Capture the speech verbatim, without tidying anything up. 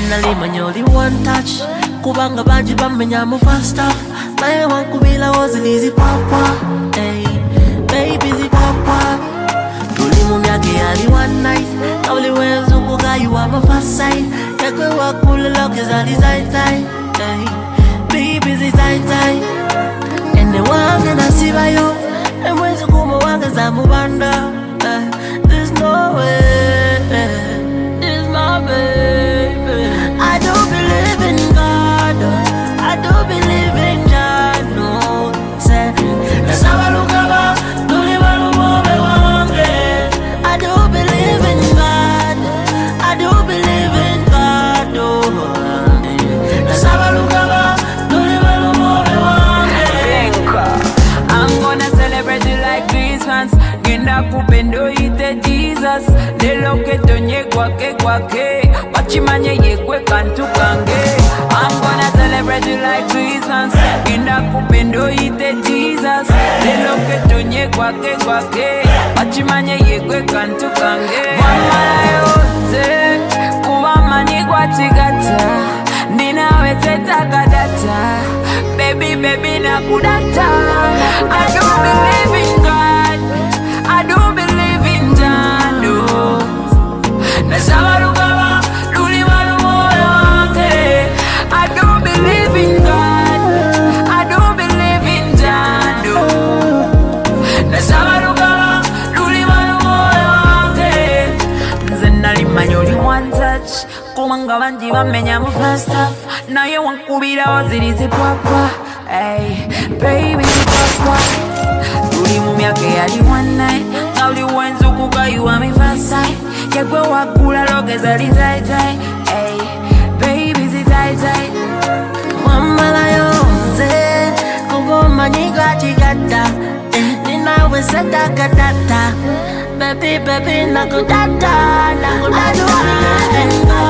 Nali manyoli one touch kubanga banji bamenya mu fast stuff. Naye wankubila wozilizi papa. Hey, baby zi papa. Tuli mu myaka yali one night. Nauli wenzu kuga you are my first sight. Yakwe wakula loke zali zai zai. Hey, baby zi zai zai. Ene wange nasiba yo. Emwenzi kumo wange za mubanda. Hey, there's no way. This my baby. I do believe in God. I do believe in God. No, say Nasabalukaba, Dulibalumobe wange. I do believe in God. I do believe in God. Oh, Nasabalukaba, Dulibalumobe wange. I'm gonna celebrate you like Christmas. Genda kupendo ite Jesus. Deloke tonye kwake kwake. Wachimanye yekwe kantu kange. I'm gonna celebrate you like Christmas. Genda kupendo ite Jesus. Deloke tonye kwake kwake. Wachimanye yekwe kantu kange. Wamala yote kuwamani kwa chigata. Nina wete takadata. Baby baby na kudata. I don't believe in God. I don't believe in Jando. Nasabarukaba, Lulibalumobe wange. I don't believe in God. I don't believe in Jando. Nasabarukaba, Lulibalumobe wange. Nze nali manyoli one touch. Kubanga banji bamenya mu fast stuff. Naye wankubira wazirizi papa. Hey, baby papa. Tuli mu myaka yali one night. Nauli wenzu kuga you are my first sight. Yakwe wakula loke zali zai zai. Hey, baby zi zai zai. Wamala yonze kuboma nyiga chigata. Nina we seta katata. Baby baby nakudata nakudata.